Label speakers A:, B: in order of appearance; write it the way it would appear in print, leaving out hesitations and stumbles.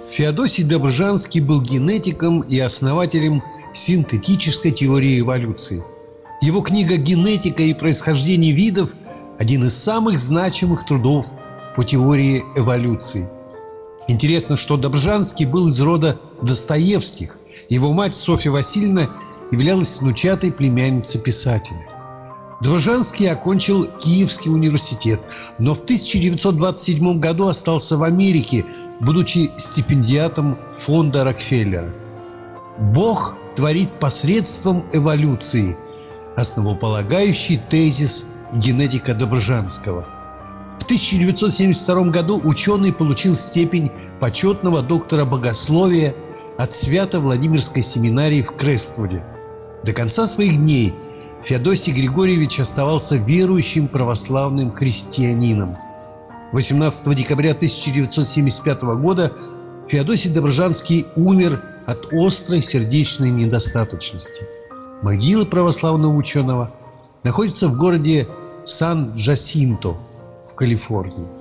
A: Феодосий Добржанский был генетиком и основателем синтетической теории эволюции. Его книга «Генетика и происхождение видов» – один из самых значимых трудов по теории эволюции. Интересно, что Добржанский был из рода Достоевских. Его мать Софья Васильевна являлась внучатой племянницей писателя. Добржанский окончил Киевский университет, но в 1927 году остался в Америке, будучи стипендиатом фонда Рокфеллера. «Бог творит посредством эволюции» – основополагающий тезис генетика Добржанского. В 1972 году ученый получил степень почетного доктора богословия от Свято-Владимирской семинарии в Крествуде. До конца своих дней Феодосий Григорьевич оставался верующим православным христианином. 18 декабря 1975 года Феодосий Добржанский умер от острой сердечной недостаточности. Могила православного ученого находится в городе Сан-Джасинто в Калифорнии.